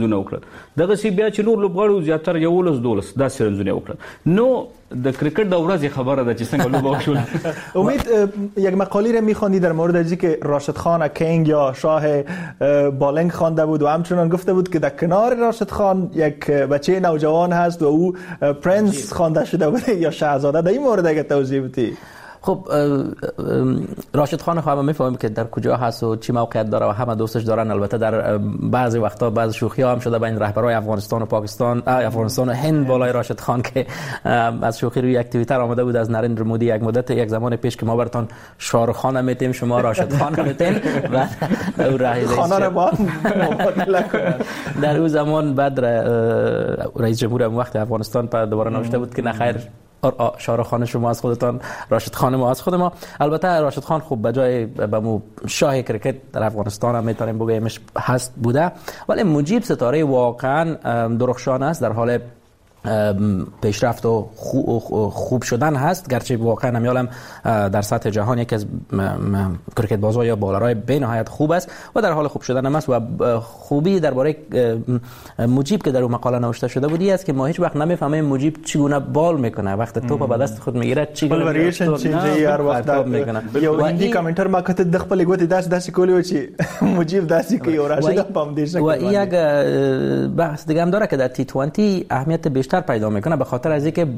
رنزونه وکړل دغه سی بیا چې نور لوبغاړو زیاتره 11 داسې رنزونه وکړل نو د کرکټ د ورځې خبره ده چې څنګه لوبه وشول. امید یک مقالی را می‌خواندی در مورد از اینکه راشد خان کینگ یا شاه بالنگ خوانده بود و همچنان گفته بود که در کنار راشد خان یک بچه نوجوان هست و او پرنس خوانده شده بود یا شاهزاده. در این مورد اگه توضیح بدی. خب راشد خان خو همه میفهمیم که در کجا هست و چی موقعیت داره و همه دوستش دارن. البته در بعضی وقتا بعض شوخی ها هم شده بین رهبرای افغانستان و پاکستان، افغانستان و هند بالای راشد خان که از شوخی روی یک توییتر آمده بود از نریندر مودی یک مدت یک زمان پیش که ما براتون شاهرخ خان میتیم شما راشد خان میتیم و او خانه را با مبادله کنن. در اون زمان بعد رئیس جمهور وقت افغانستان دوباره نوشته بود که نخیر شاهرخ خان شما از خودتان، راشد خان ما از خود ما. البته راشد خان خوب بجای بمو شاه کرکت در افغانستان هم میتونیم بگیمش هست بوده، ولی مجیب ستاره واقعا درخشان است، در حال پیشرفت و خوب شدن هست، گرچه واقعا نمیالم در سطح جهان یکی از کرکت بازها یا بالرهای به نهایت خوب است و در حال خوب شدن هم است. و خوبی درباره مجیب که در اون مقاله نوشته شده بودی است که ما هیچ وقت نمیفهمیم مجیب چگونه بال میکنه، وقت توپ به دست خود میگیره چگونه وریشن چنجی هر وقت میکنه. یا هندی کامنتر ما کته دخل گوت دست کولی و چی مجیب دستی که راشد پام دیش و یک بحث دیگه هم داره که در تی 20 اهمیت بیشتر پیدا میکنه به خاطر از اینکه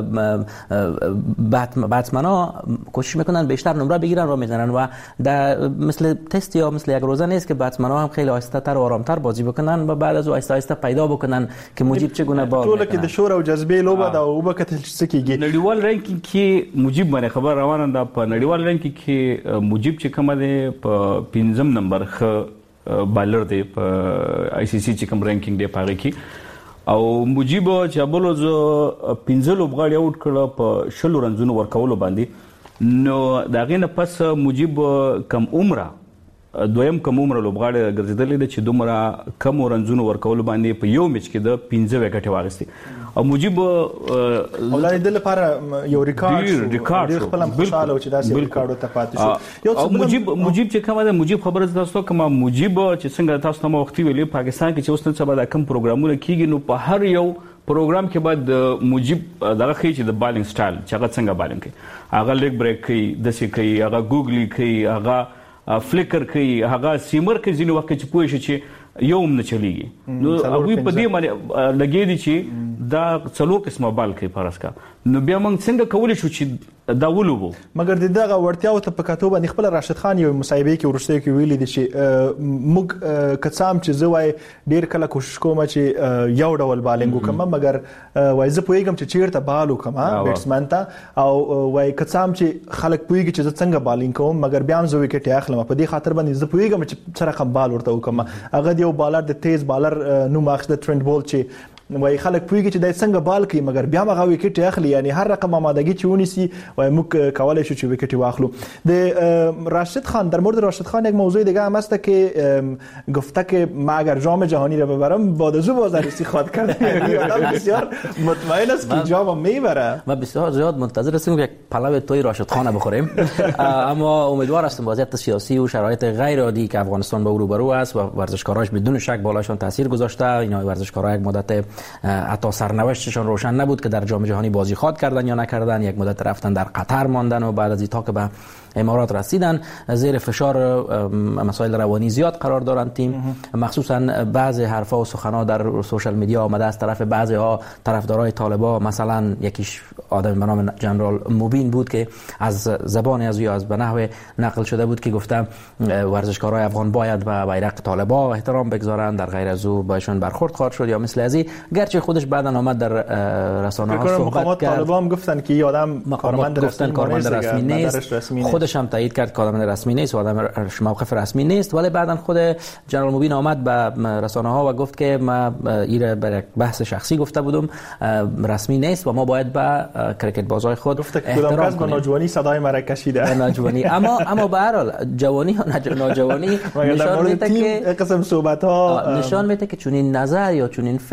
بتمنا کوشش میکنن بیشتر نمره بگیرن و میزنن و در مثل تست یا مثل یک روزه نیست که بتمنا هم خیلی آهسته تر و آرامتر بازی بکنن و بعد از او آهسته آهسته پیدا بکنن که مجیب چگونه بال میکنه. ټول کې د شور او جذبې لوبه دا او بکتل سکیږي. نړیوال رینکینګ کې مجیب باندې خبر روانه ده. په نړیوال رینکینګ کې مجیب چې کومه ده په 5م نمبر خ بالر دی په آی سی سی چې کوم رینکینګ دی پاره کې او مجیب چې بولو ز 15 لوبغاړي اوټ کړه په 20 رنزونو ورکولو باندې. نو دا غینه پس مجیب کم عمره دویم کم عمره لوبغاړي ګرځیدل دي چې دومره کم رنزونو ورکولو باندې په یو میچ کې د 15 وکټ واغستي او مجیب اولای د لپاره یو ریکارډ خپل خوشاله و چې داسې ریکارډ ته پاتې شو. یو مجیب چې کومه ده مجیب خبره تاسو کومه مجیب چې څنګه تاسو ته وختي ویلې پاکستان کې چې اوس نن سبا د کم پروګرامونه کیږي نو په هر یو پروګرام کې بعد مجیب دغه خي چې د بالینګ سټایل چې هغه څنګه بالینګ کوي، هغه لیګ بریک کوي، دسي کوي، هغه ګوګلی کوي، هغه فلیکر کوي، هغه سیمر کوي. ځینې وخت چې پوه شي چې یو هم نه چلیږي نو هغه په دې باندې لګې دي چې دا څلور قسمه بال کوي فرض کا. نو بیا موږ څنګه کولی شو چې دا ولوبو. مګر دغه ورتیاو ته په کاتو باندې خپل راشد خان یو مصاحبه کې ورسته کې ویلي دي چې موږ کڅام چې زوای ډیر کله کوشش کوم چې یو ډول بالینګ وکم مګر وای زه پوهیږم چې چیرته بال وکم بیټسمن ته او وای کڅام چې خلک پوهیږي چې زه څنګه بالینګ کوم مګر بیا هم زه وکټ اخلم په دې خاطر باندې زه پوهیږم چې څه رقم بال ورته وکم. هغه یو بالر د تیز بالر نو ماخذ د ټرند بول چې وای خلک پوهیږي چې دای څنګه بال کوي مګر بیا هغه وکټ اخلي، یعنی هر رقم آمادگی چې ونیسي وای موږ کولای شو چې وکټ واخلو. د راشد خان در مورد راشد خان یک موضوع دیگه هم است که گفته که ما اگر جام جهانی را ببرم بعد از او بازار استفاده کردم. یعنی آدم بسیار مطمئن است که جام میبره. ما بسیار زیاد منتظر هستیم که یک پلو توی راشد خان بخوریم اما امیدوار هستم وضعیت سیاسی و شرایط غیر عادی که افغانستان با او روبرو است و ورزشکاراش بدون شک بالاشون تاثیر گذاشته. اینا ورزشکارا یک مدت حتی سرنوشتشان روشن نبود که در جام جهانی بازی خواد کردن یا نکردن. یک مدت رفتن در قطر ماندن و بعد از این تا که به امارات رسیدن زیر فشار مسائل روانی زیاد قرار دارن تیم، مخصوصا بعضی حرفا و سخنها در سوشال میدیا آمده از طرف بعضی ها طرفدارای طالبان. مثلا یکیش آدم به نام جنرال موبین بود که از زبان از یا از به نحو نقل شده بود که گفتم ورزشکارای افغان باید به بیرق طالبان احترام بگذارن، در غیر از او بهشون برخورد خواهد شد یا مثل ازی. گرچه خودش بعداً آمد در رسانه‌ها صحبت کرد. طالبان گفتن که آدم کارمند رسمی نیست، خودش هم تایید کرد که کارمند رسمی نیست و آدم موقف رسمی نیست، ولی بعداً خود جنرال موبین آمد به رسانه‌ها و گفت که ما ایره برای بحث شخصی گفته بودم، رسمی نیست و ما باید به کرکت بازای خود احترام کنیم. نوجوانی صدای مرا کشیده نوجوانی اما به هر حال جوانی و نوجوانی نشان میده که قسم صحبت‌ها نشان میده که چنین نظر یا چنین فکر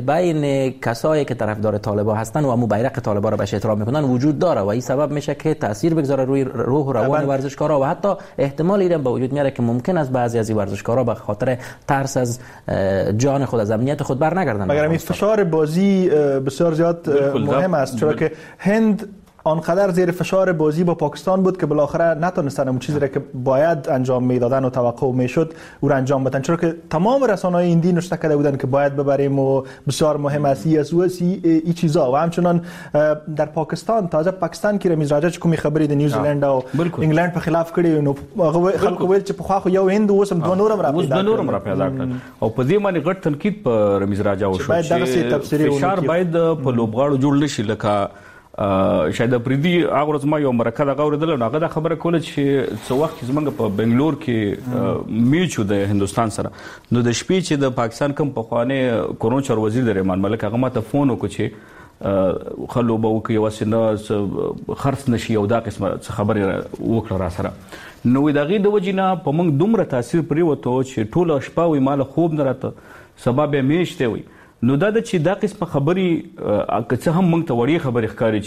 بین کسایی که طرفدار طالبان هستن و همون بیرق طالبان را بهش احترام میکنن وجود داره و این سبب میشه که تاثیر بگذاره روی روح و روان ورزشکارا و حتی احتمال ایران به وجود میاره که ممکن است بعضی از این ورزشکارا به خاطر ترس از جان خود از امنیت خود برنگردن. مگر این فشار بازی بسیار زیاد مهم است، چرا که هند آنقدر زیر فشار بازی با پاکستان بود که بالاخره نتونستن اون چیزی را که باید انجام میدادن و توقع میشد او را انجام بدن، چرا که تمام رسانه‌های هندی نشته کرده بودن که باید ببریم و بسیار مهم است این چیزا. و همچنان در پاکستان تازه پاکستان کې رمیز راجا چې کومې خبرې د نیوزیلند او انګلند په خلاف کړي نو خلکو ویل چې په خوا خو یو هند اوس هم دوه نورم را پیدا کړل او په دې باندې غټ تنقید په رمیز راجا وشو چې فشار باید په لوبغاړو جوړ نشي. لکه شاید پریدي هغه ورځ ما یو مرکه دغه اوریدل نو هغه د خبره کوله چې څو وخت زمونږ په بنگلور کې میچ د هندستان سره نو د شپې چې د پاکستان کوم پخوانی کورون چار وزیر د رحمان ملک هغه ماته فون وکړ چې خلو به وکړي واسنه خرڅ نشي او دا قسمه خبره وکړه را سره. نو دغه د وجینا په موږ دومره تاثیر پریوته چې ټوله شپه وي مال خوب نه راته سبب میشته وي. نو دا د چې دا قسمه خبري که څه هم موږ ته وړي خبري ښکاري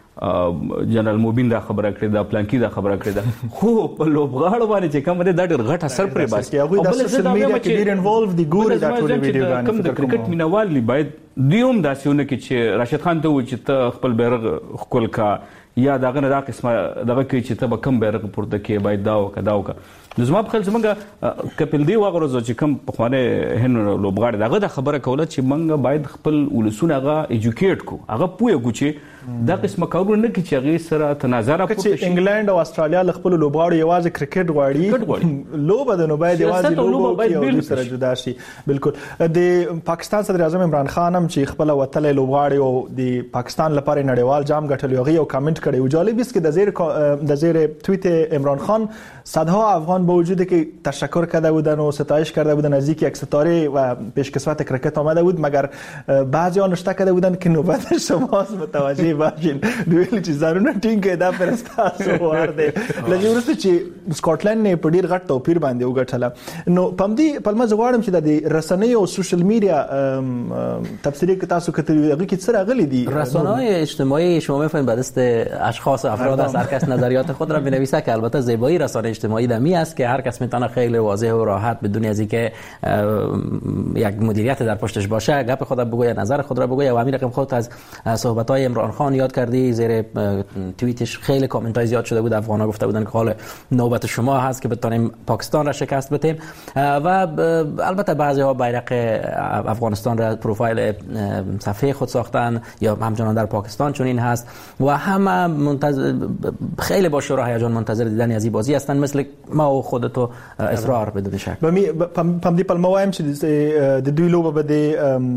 چې جنرال موبین دا خبره کړې دا پلانکی دا خبره کړې دا خو په لوبغاړو باندې چې کوم دا ډېر غټ اثر پرې باسي. هغه د سوشل میډیا کې ډېر انوالو دي ګوري دا ټول ویډیوګانې کوم د کرکټ مینوال باید دیوم داسونه کې چې راشد خان ته و چې ته خپل بیرغ خپل کا یا داغه نه دا قسمه دغه کې چې ته به کم بیرغ پورته کې باید دا وکړه. نو زما په خیال زمونږ کپل دی واغ ورځ چې کوم په خوانه هن لوبغاړي دغه د خبره کوله چې مونږ باید خپل ولسونه هغه ایجوکیټ کو هغه پوهه کو چې دا قسمه کارونه نه کی چې هغه سره تناظر پورته شي. انګلند او استرالیا خپل لوبغاړي یوازې کرکټ غواړي لوبه د نو باید یوازې لوبه کې سره جدا شي. بالکل د پاکستان صدر اعظم عمران خان هم چې خپل وتل لوبغاړي او د پاکستان لپاره نړیوال جام ګټل یو غي او کامنټ کړي او جالب است که در زیر توییت عمران خان صدها افغان با وجود که تشکر کرده بودن و ستایش کرده بودن از اینکه یک ستاره و پیشکسوت کرکت آمده بود، مگر بعضی ها نشته کرده بودن که نوبت شماست متوجه باشین دویل چې زارونه ټینګ دا پرستا سو ورده لږ ورسته چې سکاټلند نه په ډیر غټ توپیر باندې وګټله. نو پمدي پلمه زغواړم چې د رسنۍ او سوشل میډیا تفسیری که تاسو کتلی هغه کې څه راغلي دي؟ رسانه‌های اجتماعی شما می‌فهمید به دست اشخاص افراد از هر کس نظریات خود را بنویسه که البته زیبایی رسانه اجتماعی دمی است که هر کس میتونه خیلی واضح و راحت بدون از اینکه یک مدیریت در پشتش باشه گپ خود بگوید نظر خود را بگوید. و همین رقم خود از صحبت‌های عمران خان یاد کردی زیر توییتش خیلی کامنت‌های زیاد شده بود. افغان‌ها گفته بودن که حال نوبت شما هست که بتونیم پاکستان را شکست بدیم و البته بعضی‌ها بیرق افغانستان را پروفایل صفحه خود ساختن یا همچنان در پاکستان چون این هست و همه خیلی با شور و هیجان منتظر دیدن از این بازی هستن مثل ما و خودتو اصرار بدون شک. پم دی پلمه وایم چې د دوی لوبه به د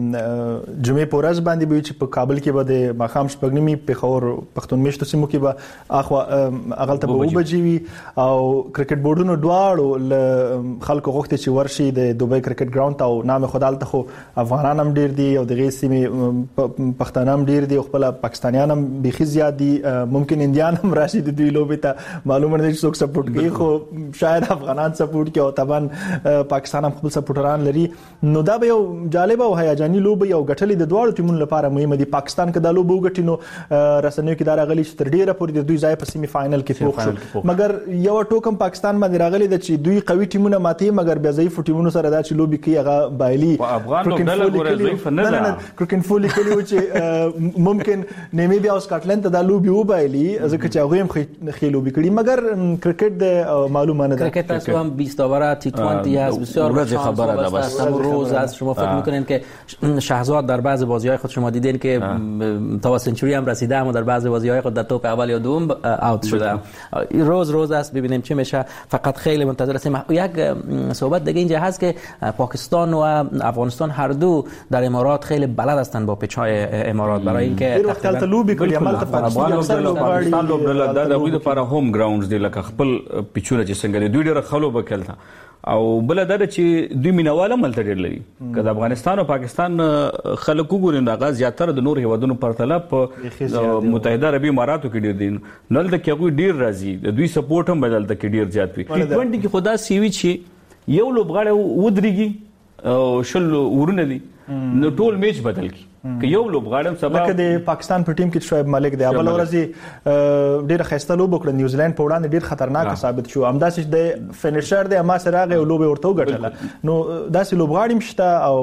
جمعې په ورځ باندې به چې په کابل کې به د ماښام شپږنیمې پېښور پښتون میشتو سیمو کې به اخوا هغلته به 2 بجې وي او کرکټ بورډونو دواړو خلکو غوښتي چې ورشي د دوبۍ کرکټ ګراوند ته او نام خدالته خو افغانان هم ډیر دي او دغه سیمې پښتانه هم ډیر دي او خپل پاکستانیان هم بيخي زیات دي ممکن انډیان هم راشي د دوی لوبې ته معلومه نه چې څوک سپورټ کوي خو شاید افغانان سپورټ کوي او طبعا پاکستان هم خپل سپورټران لري. نو دا به یو جالب او هیجاني لوبه یو غټلې د دواړو ټیمونو لپاره مهمه دي. پاکستان کې دا لوبه وګټي نو رسنیو کې دا راغلي چې تر ډیره پورې د دوی ځای په سیمه فائنل کې پوښ شو مګر یو ټوکم پاکستان باندې راغلي د چې دوی قوي ټیمونه ماتي مګر بیا ضعیف ټیمونو سره دا چې لوبي کوي هغه بایلي افغان لوبډله ګورې ضعیف نه ده کرکټ فولي کلی و چې ممکن نیمیبیا او سکاټلند ته دا لوبي وبایلي ځکه چې هغه هم خې لوبي کړي مګر کرکټ د معلومه نه ده. کرکټ تاسو هم 20 اوور تی20 است بسیار خبره ده بس روز از شما فکر میکنین که شهزاد در بعضی بازی‌های خود شما دیدین که تا سنچوری هم رسیده اما در بعضی بازی‌های خود در توپ اول یا دوم اوت شده. روز است ببینیم چه میشه. فقط خیلی منتظر هستیم. یک صحبت دیگه اینجا هست که پاکستان و افغانستان هر دو در امارات خیلی بلد هستند با پیچ‌های امارات برای اینکه وقت لوبي کوي عمل ته پاکستان لوبډله د دوی لپاره هوم ګراوندز دی لکه خپل پیچونه چې څنګه دی دوی ډېر خلو بکلته او بل دا چې دوی مینواله ملته ډېر لري که د افغانستان او پاکستان خلکو ګورین دا زیاتره د نور هیوادونو په پرتله په متحده عربي اماراتو کې ډېر دي نل د کېغوي ډېر راځي د دوی سپورټ هم بدلته کې ډېر زیات وي. ټي 20 کې خدا سی وی چې یو لوبغاړی ودرېږي شل ورونه دي نو ټول میچ بدل کی که یو لوبغاړم سبا لکه د پاکستان په ټیم کې شعیب ملک دی اول ورځ ډیر خسته لوب وکړ نیوزیلند په وړاندې ډیر خطرناک ثابت شو همداسې د فینیشر دی اما سره هغه لوب ورته وګټله نو داسې لوبغاړي مشته او